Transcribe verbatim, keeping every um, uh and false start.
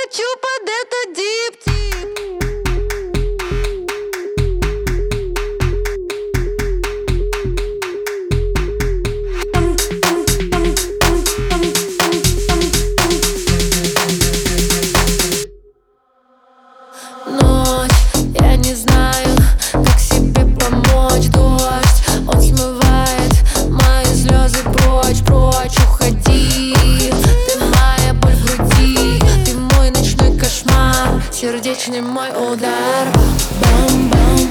хочу под этот дип-тип. Ночь, я не знаю, как себе помочь. Дождь, он смывает мои слезы прочь, прочь, уходи. Ты моя боль в груди, ты мой ночной кошмар, сердечный мой удар. Бам-бам.